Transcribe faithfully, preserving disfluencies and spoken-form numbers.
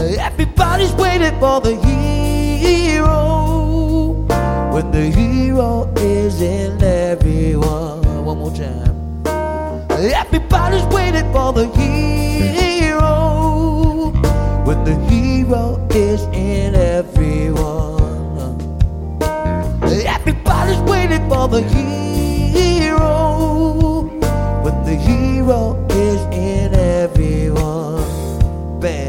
Everybody's waiting for the hero, when the hero is in everyone. One more time. Everybody's waiting for the hero, when the hero is in everyone. Everybody's waiting for the hero.